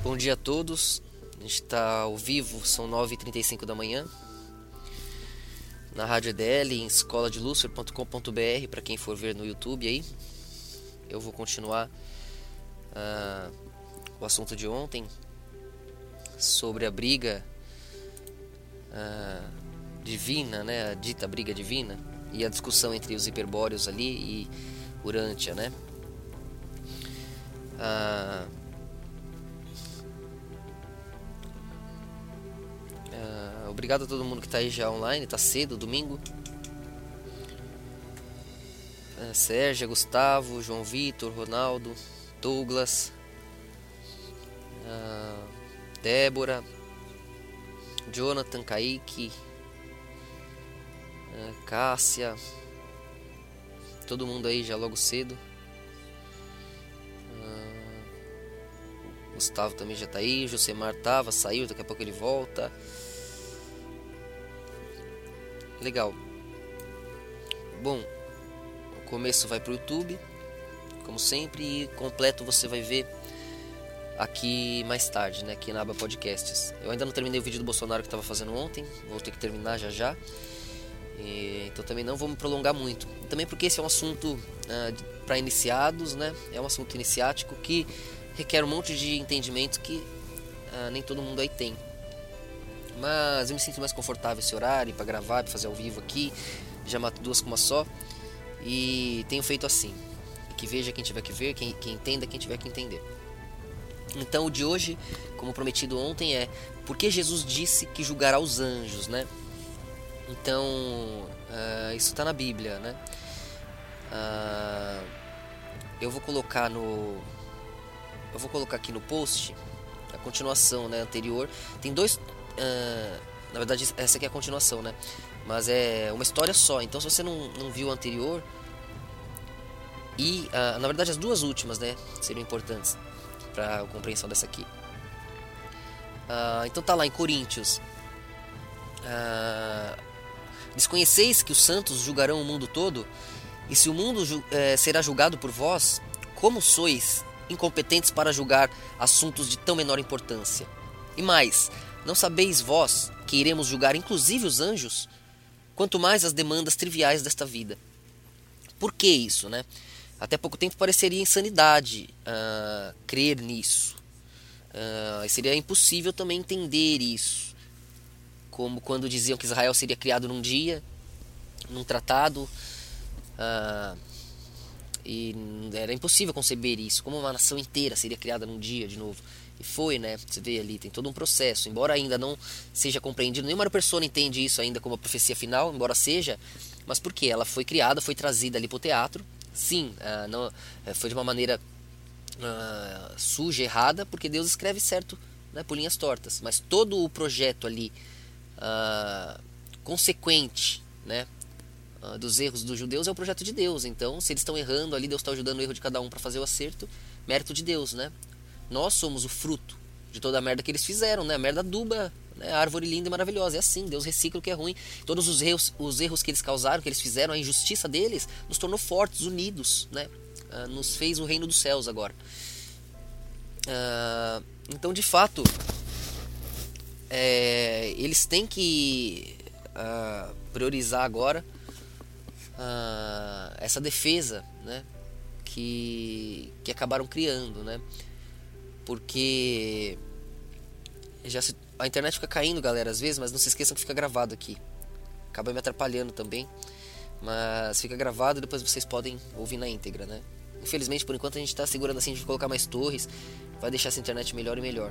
Bom dia a todos, a gente está ao vivo, são 9h35 da manhã, na Rádio EDL, em escoladelucifer.com.br, para quem for ver no YouTube aí. Eu vou continuar o assunto de ontem, sobre a briga divina, né, a dita briga divina, e a discussão entre os hiperbóreos ali e Urântia, né. Obrigado a todo mundo que está aí já online, está cedo, domingo. Sérgia, Gustavo, João Vitor, Ronaldo, Douglas, Débora, Jonathan, Kaique, Cássia, todo mundo aí já logo cedo. Gustavo também já tá aí, Josemar saiu, daqui a pouco ele volta. Legal. Bom, o começo vai pro YouTube, como sempre, e completo você vai ver aqui mais tarde, né, aqui na aba podcasts. Eu ainda não terminei o vídeo do Bolsonaro que estava fazendo ontem, vou ter que terminar já. Então também não vou me prolongar muito. Também porque esse é um assunto para iniciados, né? É um assunto iniciático que requer um monte de entendimento que nem todo mundo aí tem. Mas eu me sinto mais confortável esse horário para gravar, para fazer ao vivo aqui. Já mato duas com uma só. E tenho feito assim. Que veja quem tiver que ver, quem entenda quem tiver que entender. Então o de hoje, como prometido ontem, é por que Jesus disse que julgará os anjos, né? Então isso está na Bíblia, né? Eu vou colocar aqui no post a continuação, né, anterior. Tem dois, na verdade essa aqui é a continuação, né? Mas é uma história só. Então se você não viu o anterior e na verdade as duas últimas, né, seriam importantes para a compreensão dessa aqui. Então tá lá em Coríntios. Desconheceis que os santos julgarão o mundo todo? E se o mundo será julgado por vós, como sois incompetentes para julgar assuntos de tão menor importância? E mais, não sabeis vós que iremos julgar inclusive os anjos? Quanto mais as demandas triviais desta vida. Por que isso, né? Até pouco tempo pareceria insanidade crer nisso. Seria impossível também entender isso. Como quando diziam que Israel seria criado num dia, num tratado, e era impossível conceber isso, como uma nação inteira seria criada num dia de novo. E foi, né? Você vê ali, tem todo um processo, embora ainda não seja compreendido, nenhuma pessoa entende isso ainda como a profecia final, embora seja, mas por quê? Ela foi criada, foi trazida ali para o teatro, sim, não, foi de uma maneira suja, errada, porque Deus escreve certo, né, por linhas tortas, mas todo o projeto ali consequente, né, dos erros dos judeus é o projeto de Deus. Então se eles estão errando ali, Deus está ajudando o erro de cada um para fazer o acerto, mérito de Deus, né? Nós somos o fruto de toda a merda que eles fizeram, né? A merda aduba, né? A árvore linda e maravilhosa, é assim, Deus recicla o que é ruim. Todos os erros que eles causaram, que eles fizeram, a injustiça deles nos tornou fortes, unidos, né? Nos fez o reino dos céus agora. Então de fato eles têm que priorizar agora essa defesa, né, que acabaram criando, né, porque a internet fica caindo, galera, às vezes, mas não se esqueçam que fica gravado aqui, acaba me atrapalhando também, mas fica gravado e depois vocês podem ouvir na íntegra, né. Infelizmente, por enquanto a gente está segurando assim de colocar mais torres, vai deixar essa internet melhor e melhor.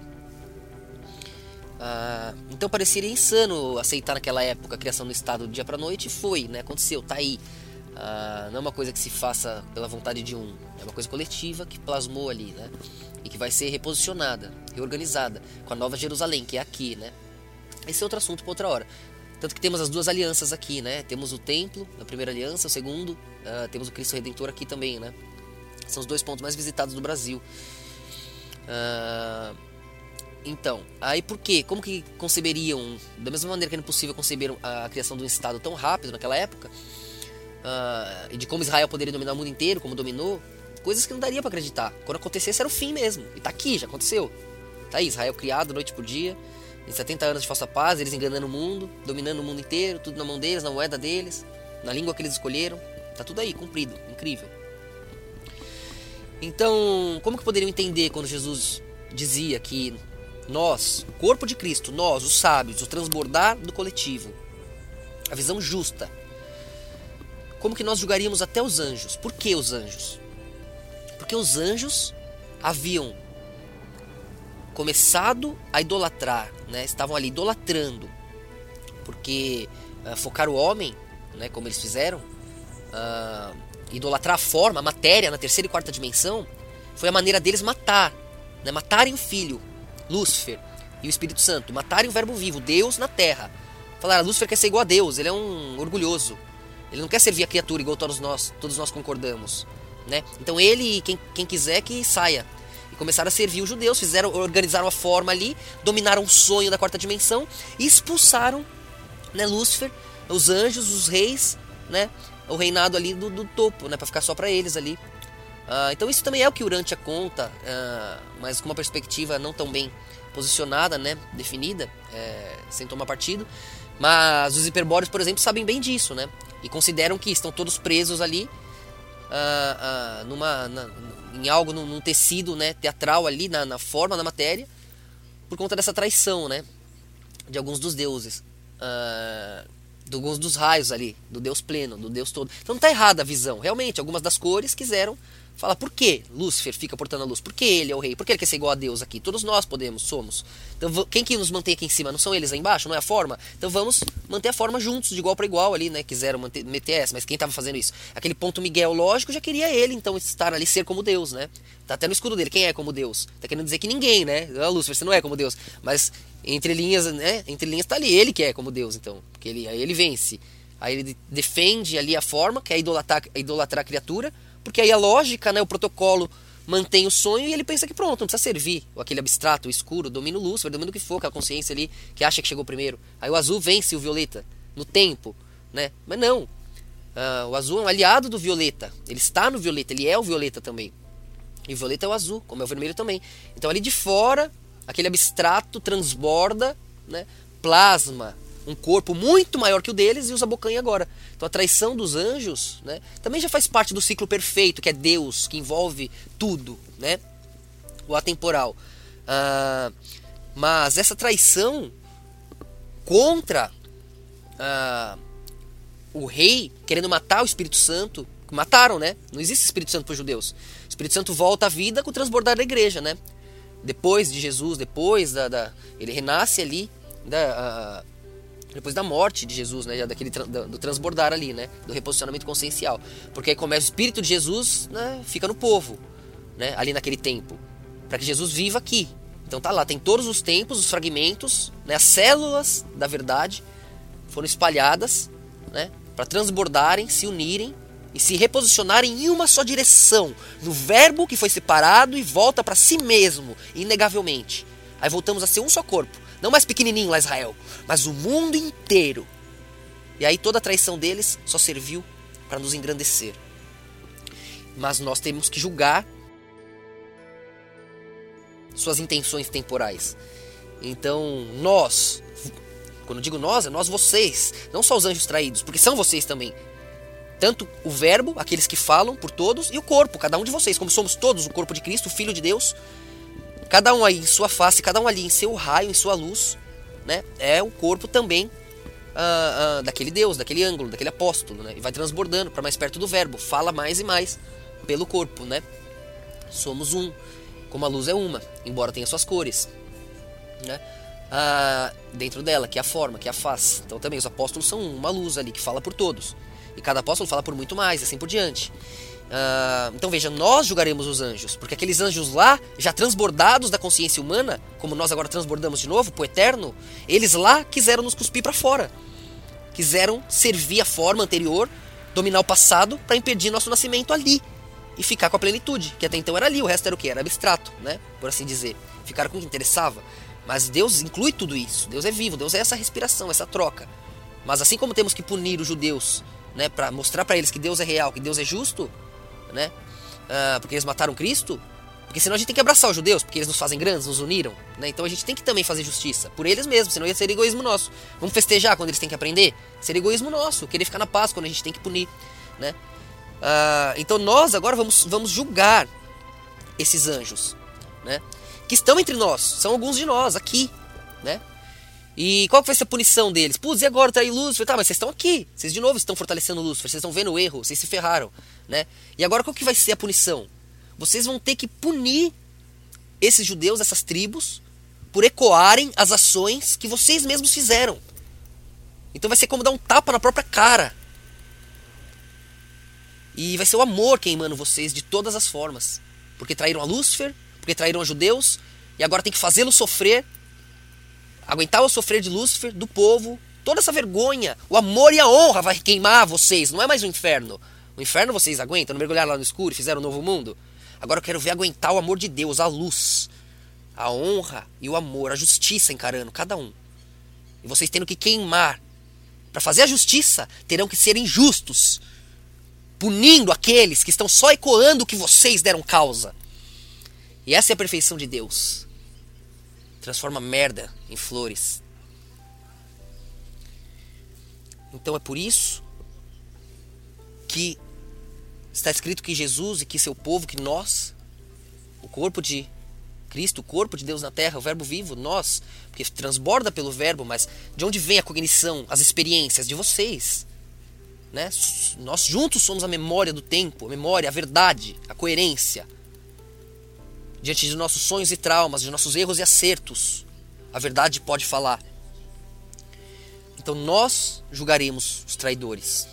Então pareceria insano aceitar naquela época a criação do Estado do dia para noite, e foi, né? Aconteceu, tá aí. Não é uma coisa que se faça pela vontade de um, é uma coisa coletiva que plasmou ali, né? E que vai ser reposicionada, reorganizada com a Nova Jerusalém, que é aqui, né? Esse é outro assunto para outra hora. Tanto que temos as duas alianças aqui, né? Temos o templo, a primeira aliança, o segundo, temos o Cristo Redentor aqui também, né? São os dois pontos mais visitados do Brasil. Então, aí por quê? Como que conceberiam, da mesma maneira que era impossível conceber a criação de um Estado tão rápido naquela época, e de como Israel poderia dominar o mundo inteiro, como dominou, coisas que não daria pra acreditar. Quando acontecesse era o fim mesmo, e tá aqui, já aconteceu. Tá aí, Israel criado noite por dia, em 70 anos de falsa paz, eles enganando o mundo, dominando o mundo inteiro, tudo na mão deles, na moeda deles, na língua que eles escolheram. Tá tudo aí, cumprido, incrível. Então, como que poderiam entender quando Jesus dizia que nós, o corpo de Cristo, nós, os sábios, o transbordar do coletivo, a visão justa, como que nós julgaríamos até os anjos? Por que os anjos? Porque os anjos haviam começado a idolatrar, né? Estavam ali idolatrando, porque focar o homem, né, como eles fizeram, idolatrar a forma, a matéria na terceira e quarta dimensão, foi a maneira deles matar, né? Matarem o Filho, Lúcifer e o Espírito Santo, matarem o Verbo vivo, Deus na Terra. Falaram, Lúcifer quer ser igual a Deus, ele é um orgulhoso, ele não quer servir a criatura igual todos nós concordamos, né? Então ele, quem quiser que saia. E começaram a servir os judeus, organizaram a forma ali, dominaram o sonho da quarta dimensão e expulsaram, né, Lúcifer, os anjos, os reis, né, o reinado ali do topo, né, para ficar só para eles ali. Então isso também é o que Urântia conta, mas com uma perspectiva não tão bem posicionada, né, definida, sem tomar partido. Mas os hiperbóreos, por exemplo, sabem bem disso, né, e consideram que estão todos presos ali em algo, num tecido, né, teatral ali, na forma, na matéria, por conta dessa traição, né, de alguns dos deuses, de alguns dos raios ali, do Deus pleno, do Deus todo. Então não está errada a visão, realmente, algumas das cores quiseram falar por que Lúcifer fica portando a luz, por que ele é o rei, por que ele quer ser igual a Deus aqui, todos nós somos. Então quem que nos mantém aqui em cima, não são eles lá embaixo, não é a forma? Então vamos manter a forma juntos, de igual para igual ali, né, quiseram meter essa, mas quem estava fazendo isso? Aquele ponto Miguel lógico já queria ele, então estar ali, ser como Deus, né, tá até no escudo dele, quem é como Deus? Tá querendo dizer que ninguém, né, Lúcifer, você não é como Deus, mas entre linhas, né, entre linhas tá ali, ele que é como Deus, então, porque aí ele vence, aí ele defende ali a forma, que é idolatrar a criatura, porque aí a lógica, né, o protocolo mantém o sonho e ele pensa que pronto, não precisa servir aquele abstrato, o escuro, domina o Lúcifer, domina o que for, aquela consciência ali que acha que chegou primeiro. Aí o azul vence o violeta no tempo, né? Mas não, o azul é um aliado do violeta, ele está no violeta, ele é o violeta também. E o violeta é o azul, como é o vermelho também. Então ali de fora, aquele abstrato transborda, né, plasma um corpo muito maior que o deles e os abocanha agora. Então a traição dos anjos, né, também já faz parte do ciclo perfeito, que é Deus, que envolve tudo, né, o atemporal. Mas essa traição contra o rei, querendo matar o Espírito Santo, mataram, né? Não existe Espírito Santo para os judeus. O Espírito Santo volta à vida com o transbordar da igreja, né? Depois de Jesus, ele renasce ali, depois da morte de Jesus, né, do transbordar ali, né, do reposicionamento consciencial, porque aí começa o Espírito de Jesus, né, fica no povo, né, ali naquele tempo, para que Jesus viva aqui. Então tá lá, tem todos os tempos, os fragmentos, né, as células da verdade foram espalhadas, né, para transbordarem, se unirem e se reposicionarem em uma só direção, no verbo que foi separado e volta para si mesmo, inegavelmente. Aí voltamos a ser um só corpo. Não mais pequenininho lá Israel, mas o mundo inteiro. E aí toda a traição deles só serviu para nos engrandecer. Mas nós temos que julgar suas intenções temporais. Então nós, quando eu digo nós, é nós vocês, não só os anjos traídos, porque são vocês também. Tanto o verbo, aqueles que falam por todos, e o corpo, cada um de vocês, como somos todos o corpo de Cristo, o Filho de Deus. Cada um aí em sua face, cada um ali em seu raio, em sua luz, né? É o corpo também daquele Deus, daquele ângulo, daquele apóstolo, né? E vai transbordando para mais perto do verbo, fala mais e mais pelo corpo, né? Somos um, como a luz é uma, embora tenha suas cores, né? Dentro dela, que é a forma, que é a face. Então também os apóstolos são uma luz ali que fala por todos, e cada apóstolo fala por muito mais, assim por diante. Então veja, nós julgaremos os anjos, porque aqueles anjos lá, já transbordados da consciência humana, como nós agora transbordamos de novo pro eterno, eles lá quiseram nos cuspir para fora, quiseram servir a forma anterior, dominar o passado para impedir nosso nascimento ali e ficar com a plenitude, que até então era ali, o resto era o que? Era abstrato, né? Por assim dizer, ficaram com o que interessava. Mas Deus inclui tudo isso, Deus é vivo, Deus é essa respiração, essa troca. Mas assim como temos que punir os judeus, né, para mostrar para eles que Deus é real, que Deus é justo, né? Porque eles mataram Cristo, Porque senão a gente tem que abraçar os judeus, porque eles nos fazem grandes, nos uniram, né? Então a gente tem que também fazer justiça por eles mesmos, senão ia ser egoísmo nosso. Vamos festejar quando eles têm que aprender? Seria egoísmo nosso, querer ficar na paz quando a gente tem que punir, né? Então nós agora vamos julgar esses anjos, né? Que estão entre nós, são alguns de nós aqui, né? E qual que vai ser a punição deles? Putz, e agora tá aí Lúcifer? Tá, mas vocês estão aqui, vocês de novo estão fortalecendo Lúcifer, vocês estão vendo o erro, vocês se ferraram, né? E agora qual que vai ser a punição? Vocês vão ter que punir esses judeus, essas tribos, por ecoarem as ações que vocês mesmos fizeram. Então vai ser como dar um tapa na própria cara. E vai ser o amor queimando vocês de todas as formas. Porque traíram a Lúcifer, porque traíram a judeus, e agora tem que fazê-los sofrer, aguentar o sofrer de Lúcifer, do povo, toda essa vergonha, o amor e a honra vai queimar vocês, não é mais o inferno. O inferno vocês aguentam, não mergulharam lá no escuro e fizeram um novo mundo? Agora eu quero ver aguentar o amor de Deus, a luz, a honra e o amor, a justiça encarando cada um. E vocês tendo que queimar. Para fazer a justiça, terão que ser injustos, punindo aqueles que estão só ecoando o que vocês deram causa. E essa é a perfeição de Deus. Transforma merda em flores. Então é por isso que está escrito que Jesus e que seu povo, que nós, o corpo de Cristo, o corpo de Deus na terra, o verbo vivo, nós, porque transborda pelo verbo, mas de onde vem a cognição, as experiências? De vocês, né? Nós juntos somos a memória do tempo, a memória, a verdade, a coerência. Diante de nossos sonhos e traumas, de nossos erros e acertos, a verdade pode falar. Então nós julgaremos os traidores.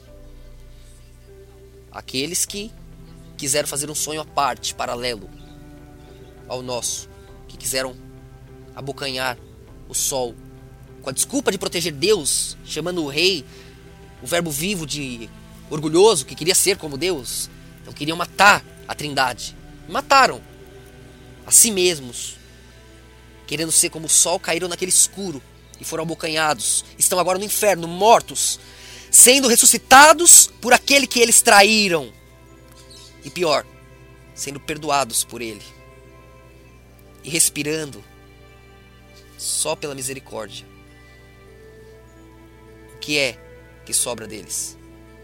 Aqueles que quiseram fazer um sonho à parte, paralelo ao nosso, que quiseram abocanhar o sol, com a desculpa de proteger Deus, chamando o rei, o verbo vivo, de orgulhoso, que queria ser como Deus. Então queriam matar a Trindade. Mataram a si mesmos, querendo ser como o sol, caíram naquele escuro e foram abocanhados. Estão agora no inferno, mortos, sendo ressuscitados por aquele que eles traíram. E pior, sendo perdoados por ele. E respirando só pela misericórdia. O que é que sobra deles?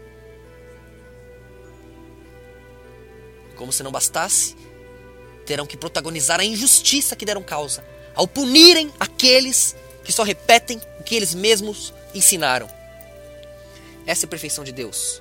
Como se não bastasse, terão que protagonizar a injustiça que deram causa, ao punirem aqueles que só repetem o que eles mesmos ensinaram. Essa é a perfeição de Deus.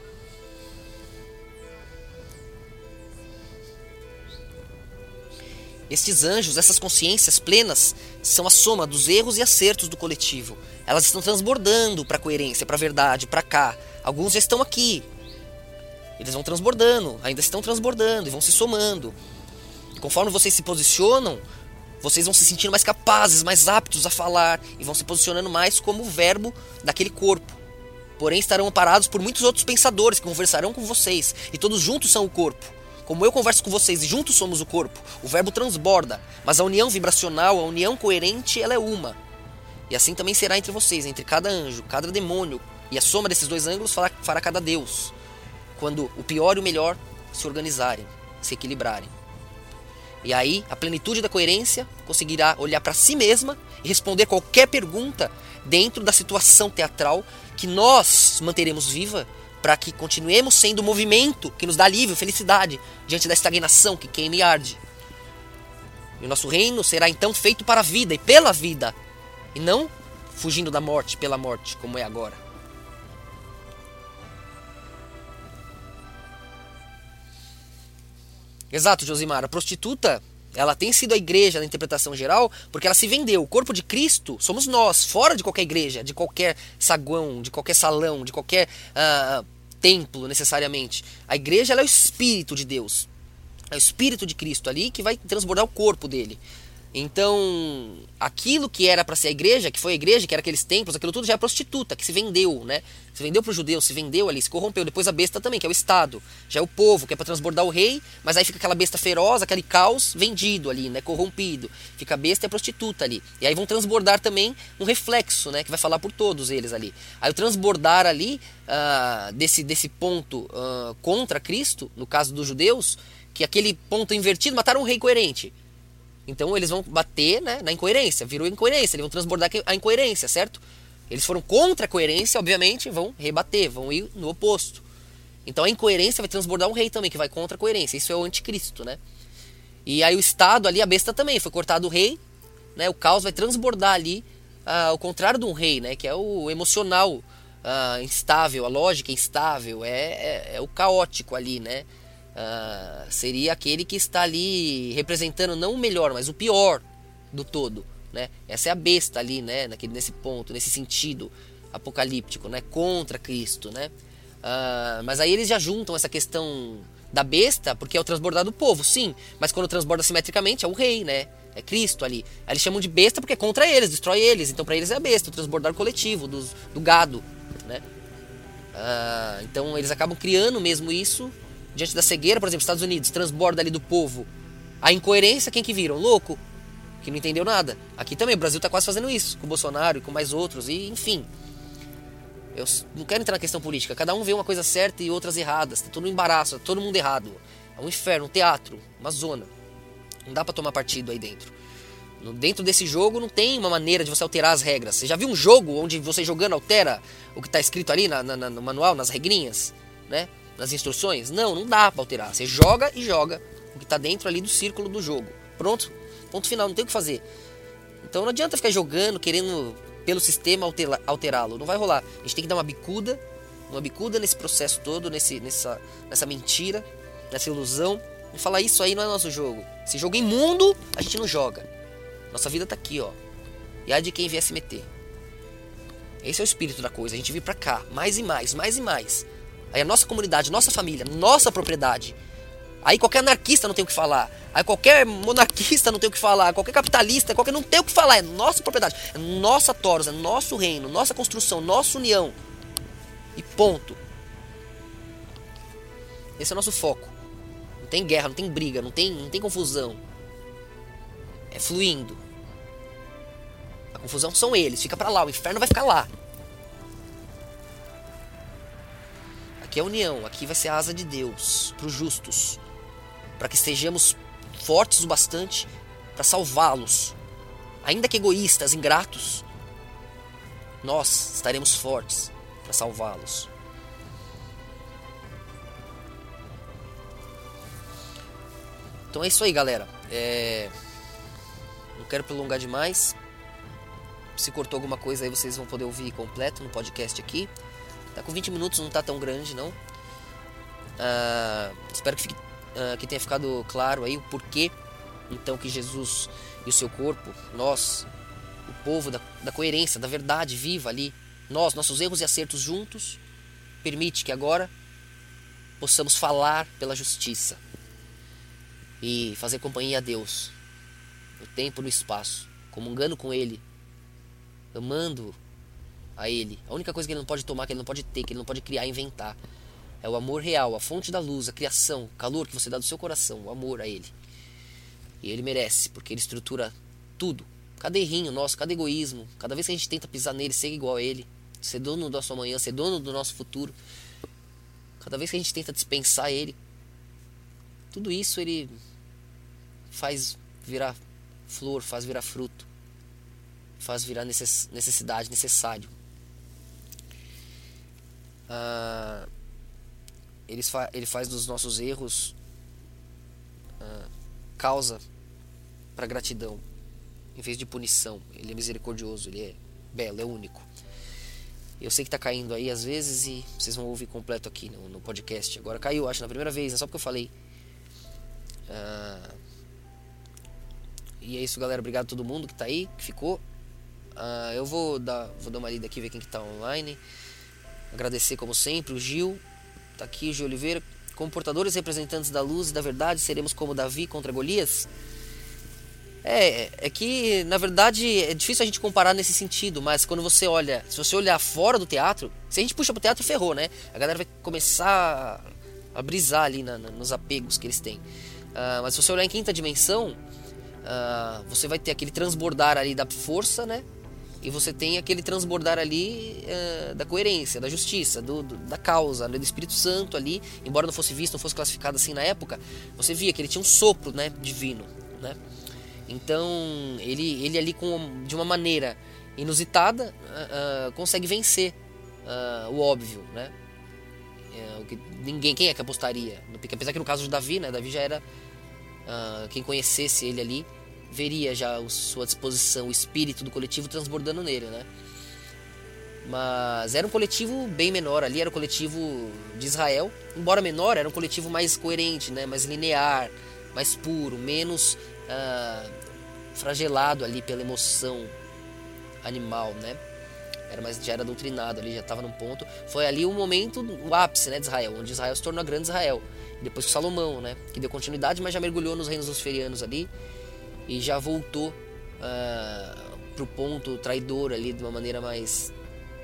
Estes anjos, essas consciências plenas, são a soma dos erros e acertos do coletivo. Elas estão transbordando para a coerência, para a verdade, para cá. Alguns já estão aqui. Eles vão transbordando, ainda estão transbordando e vão se somando. E conforme vocês se posicionam, vocês vão se sentindo mais capazes, mais aptos a falar e vão se posicionando mais como o verbo daquele corpo. Porém estarão amparados por muitos outros pensadores que conversarão com vocês, e todos juntos são o corpo. Como eu converso com vocês e juntos somos o corpo, o verbo transborda, mas a união vibracional, a união coerente, ela é uma. E assim também será entre vocês, entre cada anjo, cada demônio, e a soma desses dois ângulos fará cada Deus, quando o pior e o melhor se organizarem, se equilibrarem. E aí, a plenitude da coerência conseguirá olhar para si mesma e responder qualquer pergunta dentro da situação teatral que nós manteremos viva, para que continuemos sendo o movimento que nos dá alívio, felicidade, diante da estagnação que queima e arde. E o nosso reino será então feito para a vida e pela vida, e não fugindo da morte pela morte, como é agora. Exato, Josimar. A prostituta, ela tem sido a igreja na interpretação geral porque ela se vendeu. O corpo de Cristo somos nós, fora de qualquer igreja, de qualquer saguão, de qualquer salão, de qualquer templo necessariamente. A igreja, ela é o Espírito de Deus. É o Espírito de Cristo ali que vai transbordar o corpo dele. Então, aquilo que era para ser a igreja, que foi a igreja, que era aqueles templos, aquilo tudo já é prostituta, que se vendeu, né? Se vendeu para os judeus, se vendeu ali, se corrompeu. Depois a besta também, que é o Estado. Já é o povo, que é para transbordar o rei, mas aí fica aquela besta feroz, aquele caos vendido ali, né? Corrompido. Fica a besta e a prostituta ali. E aí vão transbordar também um reflexo, né? Que vai falar por todos eles ali. Aí o transbordar ali, desse ponto contra Cristo, no caso dos judeus, que aquele ponto invertido mataram um rei coerente. Então eles vão bater, né, na incoerência, virou incoerência, eles vão transbordar a incoerência, certo? Eles foram contra a coerência, obviamente, vão rebater, vão ir no oposto. Então a incoerência vai transbordar um rei também, que vai contra a coerência. Isso é o anticristo, né? E aí o Estado ali, a besta também, foi cortado o rei, né? O caos vai transbordar ali, ao contrário de um rei, né? Que é o emocional instável, a lógica instável, é o caótico ali, né? Seria aquele que está ali representando não o melhor, mas o pior do todo, né? Essa é a besta ali, né? Nesse ponto, nesse sentido apocalíptico, né? Contra Cristo, né? Mas aí eles já juntam essa questão da besta, porque é o transbordar do povo, sim, mas quando transborda simetricamente é o rei, né? É Cristo ali. Aí eles chamam de besta porque é contra eles, destrói eles, então para eles é a besta, o transbordar coletivo do gado, né? Então eles acabam criando mesmo isso diante da cegueira. Por exemplo, Estados Unidos transborda ali do povo a incoerência, quem que viram? Louco, que não entendeu nada. Aqui também o Brasil tá quase fazendo isso, com o Bolsonaro e com mais outros, e enfim. Eu não quero entrar na questão política, cada um vê uma coisa certa e outras erradas, tá todo um embaraço, tá todo mundo errado. É um inferno, um teatro, uma zona. Não dá pra tomar partido aí dentro. Dentro desse jogo não tem uma maneira de você alterar as regras. Você já viu um jogo onde você jogando altera o que tá escrito ali no manual, nas regrinhas, né? Nas instruções? Não dá pra alterar. Você joga e joga o que tá dentro ali do círculo do jogo. Pronto, ponto final, não tem o que fazer. Então não adianta ficar jogando, querendo pelo sistema alterá-lo. Não vai rolar. A gente tem que dar uma bicuda nesse processo todo, nessa mentira, nessa ilusão, e falar: isso aí não é nosso jogo. Esse jogo imundo a gente não joga. Nossa vida tá aqui, ó. E há de quem vier se meter. Esse é o espírito da coisa. A gente vir pra cá, mais e mais, mais e mais. Aí a nossa comunidade, nossa família, nossa propriedade. Aí qualquer anarquista não tem o que falar. Aí qualquer monarquista não tem o que falar. Qualquer capitalista, não tem o que falar. É nossa propriedade, é nossa Toros, é nosso reino, nossa construção, nossa união. E ponto. Esse é o nosso foco. Não tem guerra, não tem briga, não tem confusão. É fluindo. A confusão são eles, fica pra lá, o inferno vai ficar lá. Aqui é a união, aqui vai ser a asa de Deus pros justos, para que estejamos fortes o bastante para salvá-los. Ainda que egoístas, ingratos, nós estaremos fortes para salvá-los. Então é isso aí, galera. Não quero prolongar demais. Se cortou alguma coisa aí, vocês vão poder ouvir completo no podcast aqui. Tá com 20 minutos, não tá tão grande, não. Espero que tenha ficado claro aí o porquê, então, que Jesus e o seu corpo, nós, o povo da coerência, da verdade viva ali, nossos erros e acertos juntos, permite que agora possamos falar pela justiça e fazer companhia a Deus, no tempo e no espaço, comungando com Ele, amando a Ele. A única coisa que Ele não pode tomar, que Ele não pode ter, que Ele não pode criar e inventar, é o amor real, a fonte da luz, a criação, o calor que você dá do seu coração, o amor a Ele. E Ele merece, porque Ele estrutura tudo. Cada errinho nosso, cada egoísmo, cada vez que a gente tenta pisar nele, ser igual a Ele, ser dono do nosso amanhã, ser dono do nosso futuro, cada vez que a gente tenta dispensar Ele, tudo isso Ele faz virar flor, faz virar fruto, faz virar necessidade, necessário. Ele faz dos nossos erros causa para gratidão, em vez de punição. Ele é misericordioso, Ele é belo, é único. Eu sei que tá caindo aí às vezes e vocês vão ouvir completo aqui no podcast. Agora caiu, acho, na primeira vez, é só porque eu falei. E é isso, galera. Obrigado a todo mundo que tá aí, que ficou. Eu vou dar uma lida aqui, ver quem que tá online. Agradecer como sempre o Gil. Tá aqui o Gil Oliveira. Como portadores e representantes da luz e da verdade, seremos como Davi contra Golias? É que, na verdade, é difícil a gente comparar nesse sentido, mas quando você olha, se você olhar fora do teatro, se a gente puxa pro teatro, ferrou, né? A galera vai começar a brisar ali nos apegos que eles têm. Mas se você olhar em quinta dimensão, você vai ter aquele transbordar ali da força, né? e você tem aquele transbordar ali da coerência, da justiça, da causa, né, do Espírito Santo ali. Embora não fosse visto, não fosse classificado assim na época, você via que ele tinha um sopro, né, divino, né? Então ele ali de uma maneira inusitada consegue vencer o óbvio, né? O que quem é que apostaria? Apesar que no caso de Davi, né, Davi já era quem conhecesse ele ali veria já a sua disposição, o espírito do coletivo transbordando nele, né? Mas era um coletivo bem menor ali, era o coletivo de Israel, embora menor, era um coletivo mais coerente, né? Mais linear, mais puro, menos fragelado ali pela emoção animal, né? Já era doutrinado ali, já estava num ponto. Foi ali o momento, o ápice, né, de Israel, onde Israel se tornou a grande Israel. Depois com Salomão, né, que deu continuidade, mas já mergulhou nos reinos luciferianos ali e já voltou pro ponto traidor ali de uma maneira mais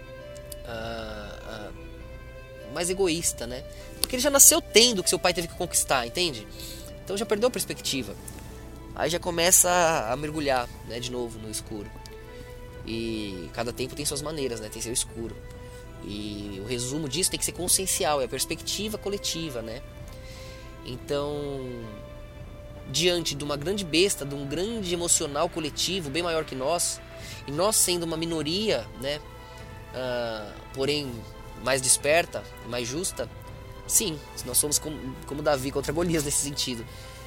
egoísta, né? Porque ele já nasceu tendo o que seu pai teve que conquistar, entende? Então já perdeu a perspectiva. Aí já começa a mergulhar, né, de novo no escuro. E cada tempo tem suas maneiras, né? Tem seu escuro. E o resumo disso tem que ser consciencial, é a perspectiva coletiva, né? Então, diante de uma grande besta, de um grande emocional coletivo bem maior que nós, e nós sendo uma minoria, né? Porém mais desperta, mais justa, sim, nós somos como Davi contra Golias nesse sentido.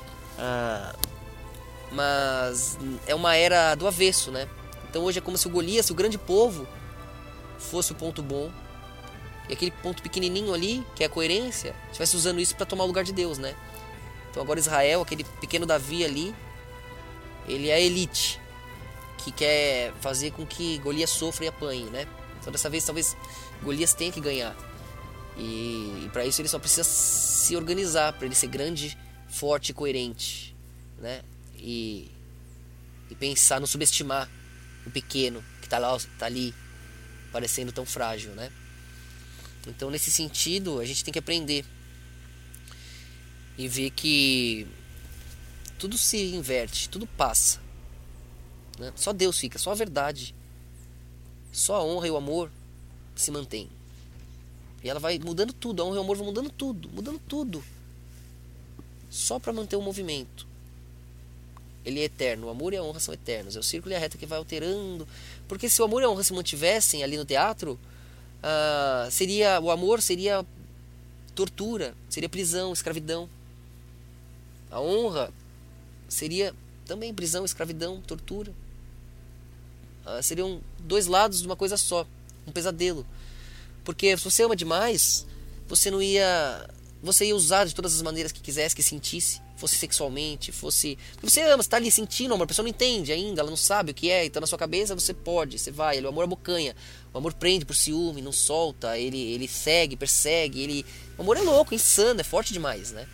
Mas é uma era do avesso, né? Então hoje é como se o Golias, se o grande povo, fosse o ponto bom, e aquele ponto pequenininho ali, que é a coerência, estivesse usando isso para tomar o lugar de Deus, né? Então agora Israel, aquele pequeno Davi ali, ele é a elite, que quer fazer com que Golias sofra e apanhe, né? Então dessa vez talvez Golias tenha que ganhar. E para isso ele só precisa se organizar, para ele ser grande, forte e coerente, né? E pensar, não subestimar o pequeno que tá ali parecendo tão frágil, né? Então nesse sentido a gente tem que aprender e ver que tudo se inverte, tudo passa, né? Só Deus fica, só a verdade, só a honra e o amor se mantém. E ela vai mudando tudo, a honra e o amor vão mudando tudo, só para manter o movimento. Ele é eterno, o amor e a honra são eternos. É o círculo e a reta que vai alterando. Porque se o amor e a honra se mantivessem ali no teatro, o amor seria tortura, seria prisão, escravidão. A honra seria também prisão, escravidão, tortura. Seriam dois lados de uma coisa só, um pesadelo. Porque se você ama demais, você ia usar de todas as maneiras que quisesse, que sentisse, fosse sexualmente, fosse... Você ama, você está ali sentindo amor, a pessoa não entende ainda, ela não sabe o que é, então na sua cabeça você vai, o amor abocanha, o amor prende por ciúme, não solta, ele segue, persegue, o amor é louco, é insano, é forte demais, né?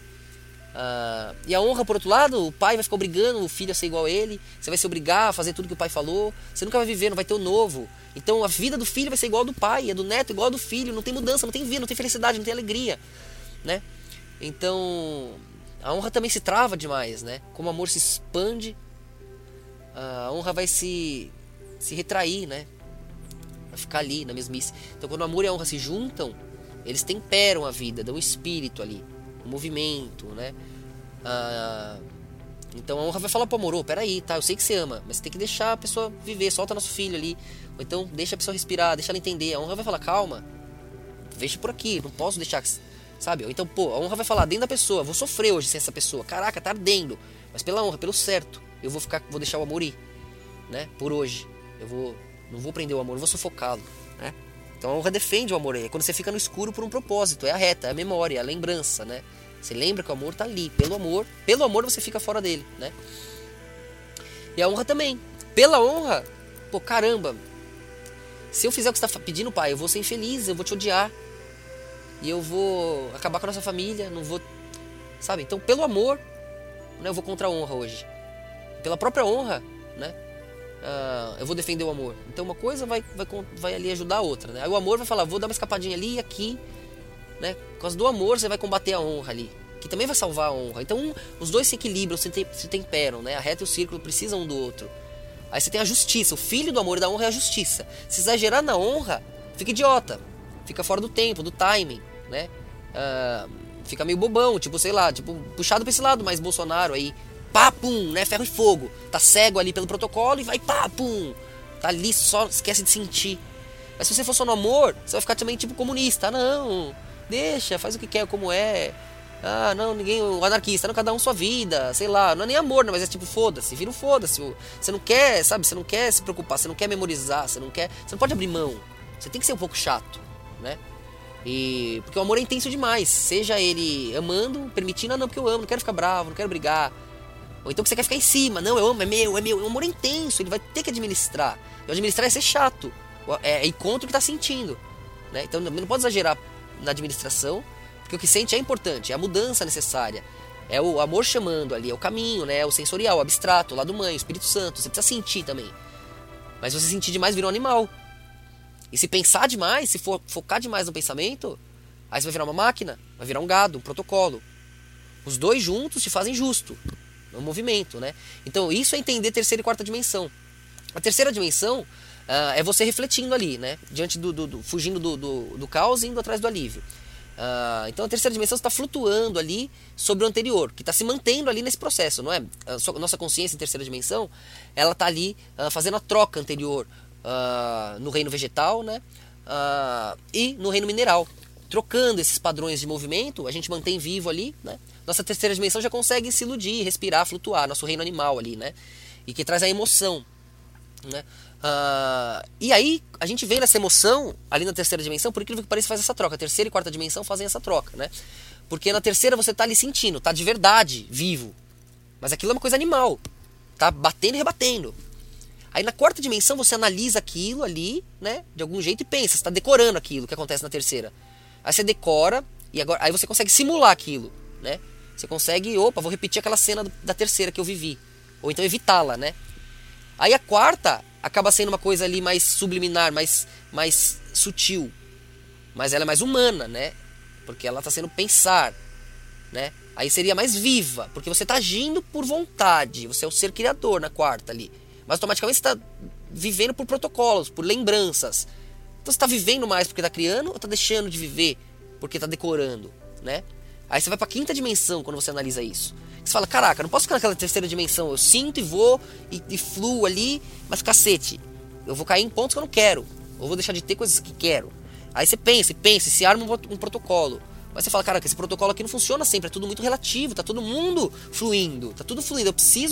E a honra, por outro lado, o pai vai ficar obrigando o filho a ser igual a ele, você vai se obrigar a fazer tudo que o pai falou, você nunca vai viver, não vai ter o novo. Então a vida do filho vai ser igual a do pai, a do neto igual a do filho, não tem mudança, não tem vida, não tem felicidade, não tem alegria, né? Então a honra também se trava demais, né? Como o amor se expande, a honra vai se retrair, né? Vai ficar ali na mesmice. Então quando o amor e a honra se juntam, eles temperam a vida, dão um espírito ali, um movimento, né? Então a honra vai falar pro amor: peraí, tá, eu sei que você ama, mas você tem que deixar a pessoa viver, solta nosso filho ali, ou então deixa a pessoa respirar, deixa ela entender. A honra vai falar: calma, veja por aqui, não posso deixar, sabe? Ou então, a honra vai falar dentro da pessoa: vou sofrer hoje sem essa pessoa, caraca, tá ardendo, mas pela honra, pelo certo, eu vou deixar o amor ir, né? Por hoje, não vou prender o amor, não vou sufocá-lo, né? Então a honra defende o amor, é quando você fica no escuro por um propósito, é a reta, é a memória, é a lembrança, né? Você lembra que o amor tá ali, pelo amor você fica fora dele, né? E a honra também, pela honra, caramba, se eu fizer o que você tá pedindo, pai, eu vou ser infeliz, eu vou te odiar, e eu vou acabar com a nossa família, não vou, sabe? Então pelo amor, né, eu vou contra a honra hoje, pela própria honra, né? Eu vou defender o amor. Então uma coisa vai ali ajudar a outra, né? Aí o amor vai falar: vou dar uma escapadinha ali e aqui, né? Por causa do amor você vai combater a honra ali, que também vai salvar a honra. Então os dois se equilibram, se temperam, né? A reta e o círculo precisam um do outro. Aí você tem a justiça. O filho do amor e da honra é a justiça. Se exagerar na honra, fica idiota. Fica fora do tempo, do timing, né? Fica meio bobão, tipo, sei lá, tipo, puxado pra esse lado mais Bolsonaro aí. Pá, pum, né? Ferro e fogo. Tá cego ali pelo protocolo e vai pá, pum. Tá ali, só esquece de sentir. Mas se você for só no amor, você vai ficar também tipo comunista. Não, deixa, faz o que quer, como é. Não, ninguém, o anarquista, não, cada um sua vida, sei lá, não é nem amor, não, mas é tipo, foda-se, vira um foda-se. Você não quer, sabe, você não quer se preocupar, você não quer memorizar, você não pode abrir mão. Você tem que ser um pouco chato, né? Porque o amor é intenso demais, seja ele amando, permitindo, não, porque eu amo, não quero ficar bravo, não quero brigar. Ou então que você quer ficar em cima, não, eu amo, é meu, o amor é intenso, ele vai ter que administrar. E administrar é ser chato, é ir contra o que tá sentindo, né? Então não pode exagerar na administração, porque o que sente é importante, é a mudança necessária, é o amor chamando ali, é o caminho, né? É o sensorial, o abstrato, o lado mãe, o Espírito Santo, você precisa sentir também. Mas se você sentir demais, vira um animal. E se pensar demais, se focar demais no pensamento, aí você vai virar uma máquina, vai virar um gado, um protocolo. Os dois juntos te fazem justo, no movimento, né? Então isso é entender terceira e quarta dimensão. A terceira dimensão é você refletindo ali, né? Diante fugindo do caos e indo atrás do alívio. Então a terceira dimensão está flutuando ali sobre o anterior, que está se mantendo ali nesse processo, não é? A nossa consciência em terceira dimensão, ela está ali fazendo a troca anterior no reino vegetal, né? E no reino mineral, trocando esses padrões de movimento, a gente mantém vivo ali, né? Nossa terceira dimensão já consegue se iludir, respirar, flutuar, nosso reino animal ali, né? E que traz a emoção, né? E aí a gente vê nessa emoção ali na terceira dimensão, por incrível que pareça, faz essa troca. A terceira e quarta dimensão fazem essa troca, né? Porque na terceira você tá ali sentindo, tá de verdade vivo, mas aquilo é uma coisa animal, tá batendo e rebatendo. Aí na quarta dimensão você analisa aquilo ali, né, de algum jeito e pensa, você tá decorando aquilo que acontece na terceira. Aí você decora e agora aí você consegue simular aquilo, né? Você consegue, vou repetir aquela cena da terceira que eu vivi, ou então evitá-la, né? Aí a quarta acaba sendo uma coisa ali mais subliminar, mais sutil. Mas ela é mais humana, né? Porque ela está sendo pensar, né? Aí seria mais viva, porque você está agindo por vontade. Você é o ser criador na quarta ali. Mas automaticamente você está vivendo por protocolos, por lembranças. Então você está vivendo mais porque está criando ou está deixando de viver porque está decorando, né? Aí você vai para a quinta dimensão quando você analisa isso. Você fala, caraca, não posso ficar naquela terceira dimensão. Eu sinto e vou e fluo ali, mas cacete, eu vou cair em pontos que eu não quero. Ou vou deixar de ter coisas que quero. Aí você pensa e se arma um protocolo. Mas você fala, caraca, esse protocolo aqui não funciona sempre, é tudo muito relativo, tá todo mundo fluindo, tá tudo fluindo.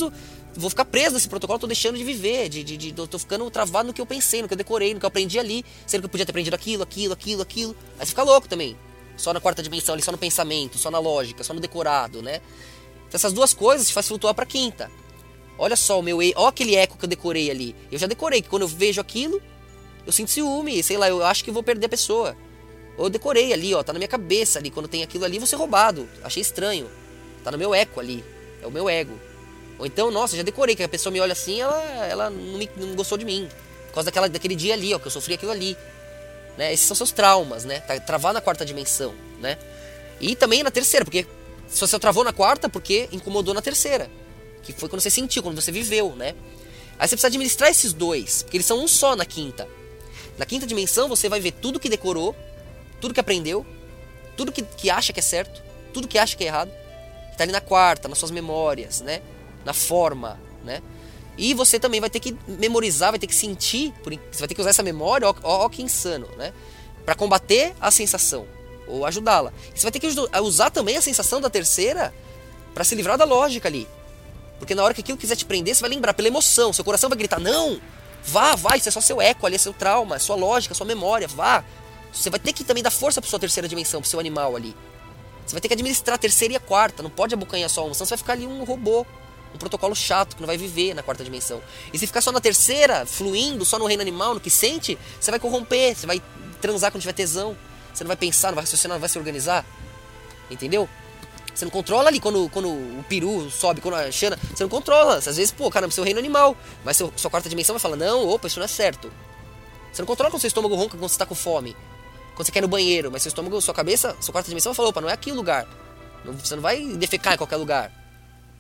Vou ficar preso nesse protocolo, tô deixando de viver, tô ficando travado no que eu pensei, no que eu decorei, no que eu aprendi ali, sendo que eu podia ter aprendido aquilo. Aí você fica louco também. Só na quarta dimensão ali, só no pensamento, só na lógica, só no decorado, né? Então essas duas coisas te faz flutuar pra quinta. Olha só olha aquele eco que eu decorei ali. Eu já decorei que quando eu vejo aquilo, eu sinto ciúme, sei lá, eu acho que vou perder a pessoa. Ou eu decorei ali, tá na minha cabeça ali, quando tem aquilo ali, vou ser roubado. Achei estranho. Tá no meu eco ali, é o meu ego. Ou então, nossa, já decorei que a pessoa me olha assim, ela não gostou de mim. Por causa daquele dia ali, que eu sofri aquilo ali. Né? Esses são seus traumas, né? Travar na quarta dimensão, né? E também na terceira, porque se você travou na quarta, porque incomodou na terceira, que foi quando você sentiu, quando você viveu, né? Aí você precisa administrar esses dois, porque eles são um só na quinta. Na quinta dimensão você vai ver tudo que decorou, tudo que aprendeu, tudo que acha que é certo, tudo que acha que é errado, que tá ali na quarta, nas suas memórias, né? Na forma, né? E você também vai ter que memorizar, vai ter que sentir, você vai ter que usar essa memória, ó que insano, né? Pra combater a sensação, ou ajudá-la. E você vai ter que usar também a sensação da terceira pra se livrar da lógica ali. Porque na hora que aquilo quiser te prender, você vai lembrar pela emoção, seu coração vai gritar, não, vai, isso é só seu eco ali, é seu trauma, é sua lógica, sua memória, vá. Você vai ter que também dar força pra sua terceira dimensão, pro seu animal ali. Você vai ter que administrar a terceira e a quarta, não pode abocanhar só uma, senão você vai ficar ali um robô. Um protocolo chato que não vai viver na quarta dimensão. E se ficar só na terceira, fluindo, só no reino animal, no que sente, você vai corromper, você vai transar quando tiver tesão. Você não vai pensar, não vai raciocinar, não vai se organizar. Entendeu? Você não controla ali quando o peru sobe, quando a Xana. Você não controla. Às vezes, caramba, seu reino animal. Mas sua quarta dimensão vai falar, não, isso não é certo. Você não controla quando seu estômago ronca quando você tá com fome. Quando você quer ir no banheiro, mas seu estômago, sua cabeça, sua quarta dimensão vai falar, não é aqui o lugar. Você não vai defecar em qualquer lugar.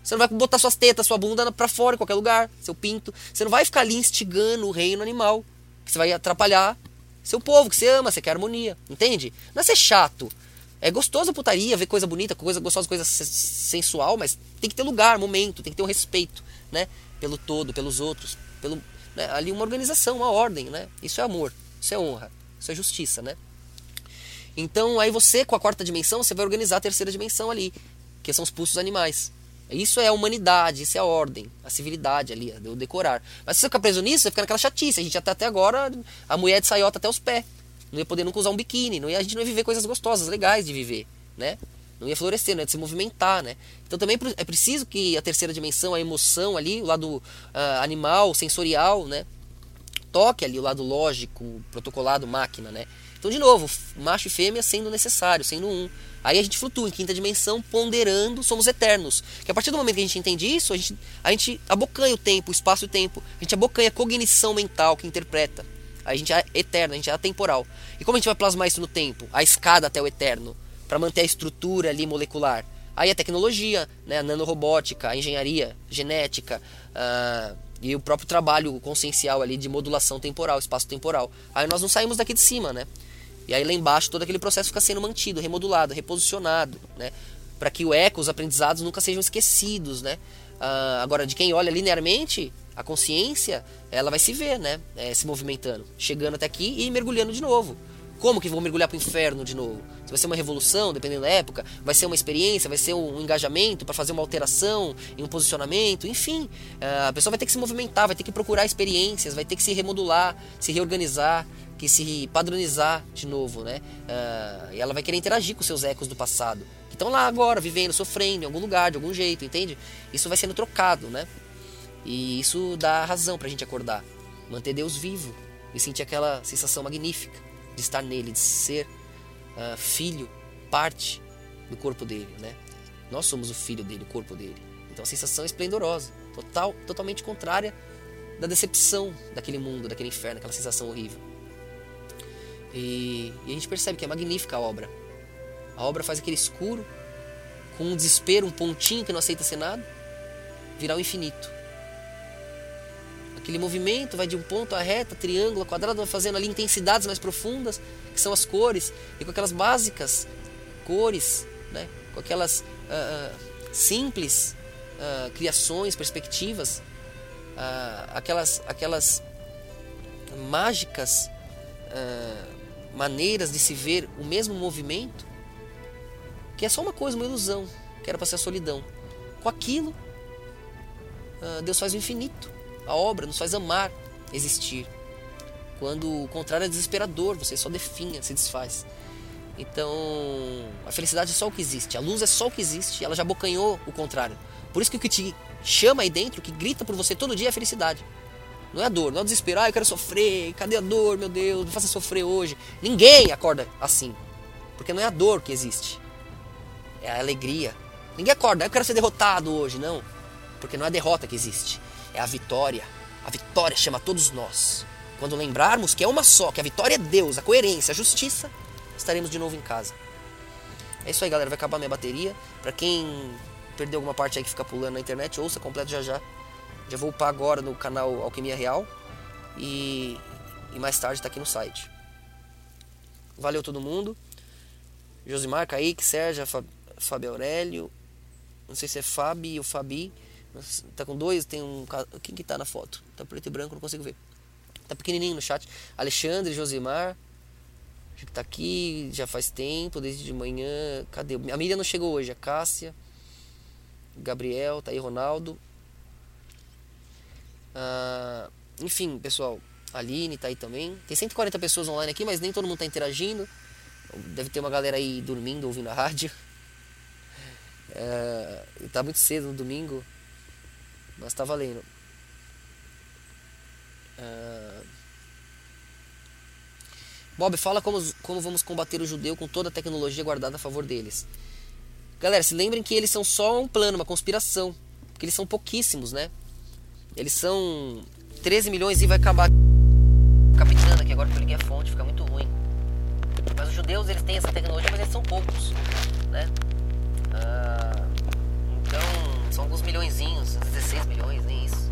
Você não vai botar suas tetas, sua bunda pra fora em qualquer lugar, seu pinto. Você não vai ficar ali instigando o reino animal, que você vai atrapalhar seu povo, que você ama, você quer harmonia, entende? Não é ser chato. É gostoso a putaria, ver coisa bonita, coisa gostosa, coisa sensual, mas tem que ter lugar, momento, tem que ter um respeito, né? Pelo todo, pelos outros, né? Ali uma organização, uma ordem, né? Isso é amor, isso é honra, isso é justiça, né? Então aí você, com a quarta dimensão, você vai organizar a terceira dimensão ali, que são os pulsos animais. Isso é a humanidade, isso é a ordem, a civilidade ali, o decorar. Mas se você ficar preso nisso, você fica naquela chatice. A gente até agora, a mulher de saiota até os pés. Não ia poder nunca usar um biquíni, a gente não ia viver coisas gostosas, legais de viver, né? Não ia florescer, não ia se movimentar, né? Então também é preciso que a terceira dimensão, a emoção ali, o lado animal, sensorial, né? Toque ali o lado lógico, protocolado, máquina, né? Então, de novo, macho e fêmea sendo necessário, sendo um. Aí a gente flutua em quinta dimensão, ponderando, somos eternos. Que a partir do momento que a gente entende isso, a gente abocanha o tempo, o espaço e o tempo. A gente abocanha a cognição mental que interpreta. Aí a gente é eterno, a gente é atemporal. E como a gente vai plasmar isso no tempo? A escada até o eterno, para manter a estrutura ali molecular. Aí a tecnologia, né, a nanorobótica, a engenharia, genética, e o próprio trabalho consciencial ali de modulação temporal, espaço-temporal. Aí nós não saímos daqui de cima, né? E aí lá embaixo todo aquele processo fica sendo mantido, remodulado, reposicionado, né? Para que o eco, os aprendizados nunca sejam esquecidos, né? Agora, de quem olha linearmente, a consciência, ela vai se ver, né? Se movimentando, chegando até aqui e mergulhando de novo. Como que vão mergulhar para o inferno de novo? Se vai ser uma revolução, dependendo da época, vai ser uma experiência, vai ser um engajamento para fazer uma alteração em um posicionamento, enfim. A pessoa vai ter que se movimentar, vai ter que procurar experiências, vai ter que se remodular, se reorganizar, que se padronizar de novo, né? E ela vai querer interagir com seus ecos do passado, que estão lá agora, vivendo, sofrendo em algum lugar, de algum jeito, entende? Isso vai sendo trocado, né? E isso dá razão pra gente acordar, manter Deus vivo e sentir aquela sensação magnífica de estar nele, de ser filho, parte do corpo dele, né? Nós somos o filho dele, o corpo dele. Então a sensação é esplendorosa, totalmente contrária da decepção daquele mundo, daquele inferno, aquela sensação horrível. E a gente percebe que é magnífica a obra. A obra faz aquele escuro, com um desespero, um pontinho que não aceita ser nada, virar o infinito. Aquele movimento vai de um ponto a reta, triângulo, a quadrado, vai fazendo ali intensidades mais profundas, que são as cores, e com aquelas básicas cores, né? Com aquelas simples criações, perspectivas, aquelas mágicas maneiras de se ver o mesmo movimento, que é só uma coisa, uma ilusão, que era para ser a solidão. Com aquilo, Deus faz o infinito. A obra nos faz amar existir. Quando o contrário é desesperador, você só definha, se desfaz. Então, a felicidade é só o que existe, a luz é só o que existe, ela já abocanhou o contrário. Por isso que o que te chama aí dentro, o que grita por você todo dia é a felicidade. Não é a dor, não é o desespero. Eu quero sofrer, cadê a dor, meu Deus, me faça sofrer hoje. Ninguém acorda assim, porque não é a dor que existe, é a alegria. Ninguém acorda, eu quero ser derrotado hoje, não. Porque não é a derrota que existe, é a vitória. A vitória chama todos nós. Quando lembrarmos que é uma só, que a vitória é Deus, a coerência, a justiça, estaremos de novo em casa. É isso aí, galera, vai acabar minha bateria. Pra quem perdeu alguma parte aí que fica pulando na internet, ouça completo já já. Já vou upar agora no canal Alquimia Real. E mais tarde tá aqui no site. Valeu todo mundo. Josimar, Kaique, Sérgio, Fábio Aurélio. Não sei se é Fabi ou Fabi. Tá com dois, tem um... Quem que tá na foto? Tá preto e branco, não consigo ver. Tá pequenininho no chat. Alexandre, Josimar. Acho que tá aqui já faz tempo, desde de manhã. Cadê? A Miriam não chegou hoje. A Cássia. Gabriel, tá aí Ronaldo. Enfim, pessoal. A Aline tá aí também. Tem 140 pessoas online aqui, mas nem todo mundo tá interagindo. Deve ter uma galera aí dormindo, ouvindo a rádio. Tá muito cedo no domingo, mas tá valendo. Bob, fala como vamos combater o judeu com toda a tecnologia guardada a favor deles. Galera, se lembrem que eles são só um plano, uma conspiração. Porque eles são pouquíssimos, né? Eles são 13 milhões e vai acabar capitulando aqui agora que eu liguei a fonte, fica muito ruim. Mas os judeus, eles têm essa tecnologia, mas eles são poucos, né? Então, são alguns milhõezinhos, 16 milhões, nem isso.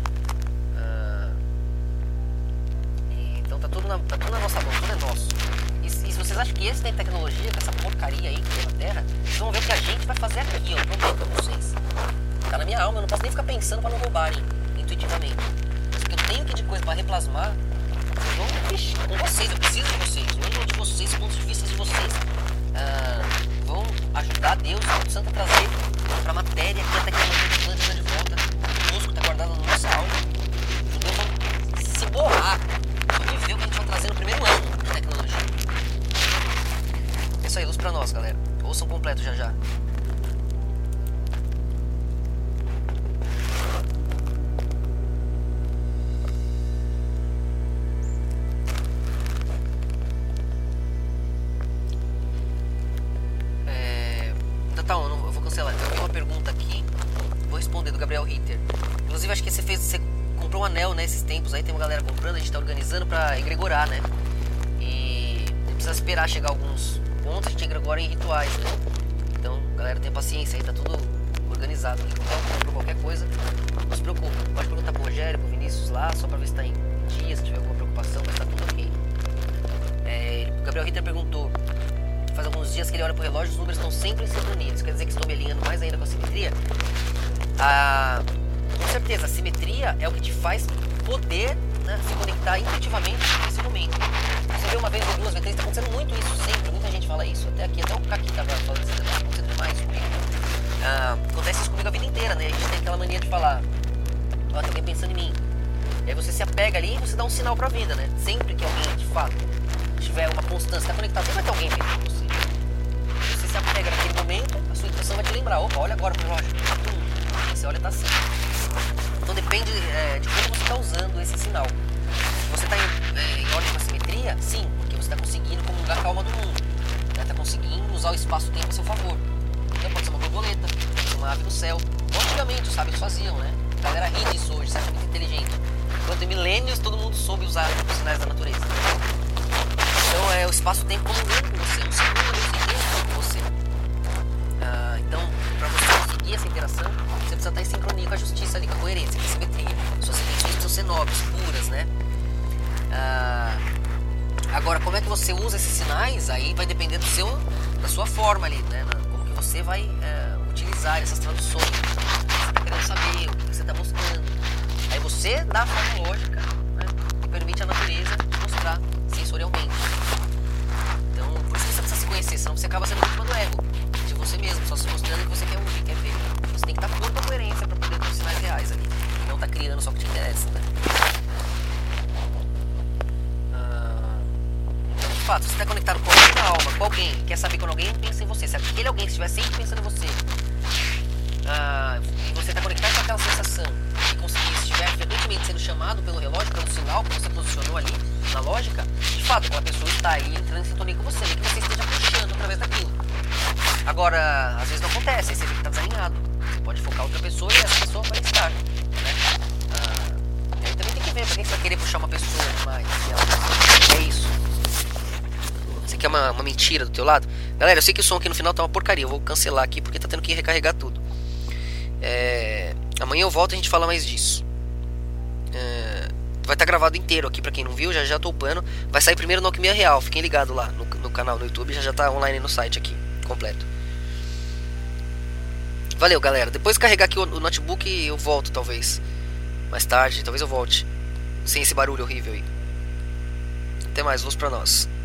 Então tá tudo na nossa mão, tudo é nosso. E se vocês acham que eles têm tecnologia com essa porcaria aí que tem na Terra, vocês vão ver o que a gente vai fazer aqui, ó. Eu prometo pra vocês. Tá na minha alma, eu não posso nem ficar pensando pra não roubarem intuitivamente. Mas o que eu tenho aqui de coisa pra replasmar, vocês vão com vocês, eu preciso de vocês. Eu de vocês, pontos de vista de vocês. Vão ajudar Deus, o Santo, a trazer pra matéria que a tecnologia da planta de volta. O músculo tá guardado na nossa alma. Os judeus vão se borrar. Vão viver o que a gente vai trazer no primeiro ano de tecnologia. É isso aí, luz pra nós, galera. Ouçam completo já já. Eu vou cancelar. Eu vi uma pergunta aqui, vou responder, do Gabriel Ritter. Inclusive, acho que você comprou um anel, né, esses tempos aí, tem uma galera comprando, a gente tá organizando pra egregorar, né? E precisa esperar chegar alguns pontos, a gente egregora em rituais, né? Então, galera, tenha paciência aí, tá tudo organizado. Então, comprou qualquer coisa, não se preocupe. Pode perguntar pro Rogério, pro Vinícius lá, só pra ver se tá em dia, se tiver alguma preocupação, mas tá tudo ok. O Gabriel Ritter perguntou: faz alguns dias que ele olha pro relógio, os números estão sempre em sincronia. Isso quer dizer que estou me alinhando mais ainda com a simetria? Com certeza, a simetria é o que te faz poder, né, se conectar intuitivamente nesse momento. Você vê uma vez ou duas vezes, está acontecendo muito isso sempre, muita gente fala isso, até o Kaki estava falando isso, está acontecendo demais comigo. Acontece isso comigo a vida inteira, né? A gente tem aquela mania de falar: ó, tem alguém pensando em mim. E aí você se apega ali e você dá um sinal pra vida, né? Sempre que alguém, de fato, tiver uma constância, está conectado, sempre vai ter alguém pensando em você. Você se apega naquele momento, a sua intuição vai te lembrar: opa, olha agora pro relógio. Você olha, tá assim. Então depende de como você está usando esse sinal. Se você está em ordem com a simetria, sim, porque você está conseguindo comungar a calma do mundo. Está conseguindo usar o espaço-tempo a seu favor. Então pode ser uma borboleta, pode ser uma ave no céu. Antigamente os sábios faziam, né? A galera ri disso hoje, você acha muito inteligente. Enquanto em milênios todo mundo soube usar os sinais da natureza. Então é o espaço-tempo comungando com você, um segundo com você. Então, para você conseguir essa interação, você precisa estar em sincronia com a justiça ali, com a coerência, com a simetria. Suas intenções precisam ser nobres, puras, né? Agora, como é que você usa esses sinais? Aí vai depender da sua forma ali, né? Como que você vai utilizar essas traduções. Você está querendo saber, o que você está mostrando. Aí você dá a forma lógica, né, que permite a natureza mostrar sensorialmente. Então, por isso você precisa se conhecer, senão você acaba sendo vítima do ego, de você mesmo, só se mostrando o que você quer ouvir, quer ver. Você tem que estar puro com a coerência para poder ter os sinais reais ali, e não estar criando só o que te interessa, né? Então, de fato, você está conectado com alguém na alma, com alguém, quer saber quando alguém pensa em você, se aquele alguém estiver sempre pensando em você, e você está conectado com aquela sensação, e conseguir, se estiver frequentemente sendo chamado pelo relógio, pelo sinal que você posicionou ali na lógica, de fato, aquela pessoa está aí entrando em sintonia com você, nem que você esteja puxando através daquilo. Agora, às vezes não acontece, aí você vê que está desalinhado. Você pode focar outra pessoa e essa pessoa vai estar, né? Aí também tem que ver, pra quem você vai querer puxar uma pessoa demais, é isso. Você quer uma mentira do teu lado? Galera, eu sei que o som aqui no final tá uma porcaria, eu vou cancelar aqui porque tá tendo que recarregar tudo. Amanhã eu volto e a gente fala mais disso. Vai estar gravado inteiro aqui pra quem não viu, já tô upando. Vai sair primeiro no Alquimia Real, fiquem ligados lá no canal do YouTube, já tá online no site aqui, completo. Valeu, galera. Depois de carregar aqui o notebook eu volto, talvez. Mais tarde, talvez eu volte. Sem esse barulho horrível aí. Até mais, luz pra nós.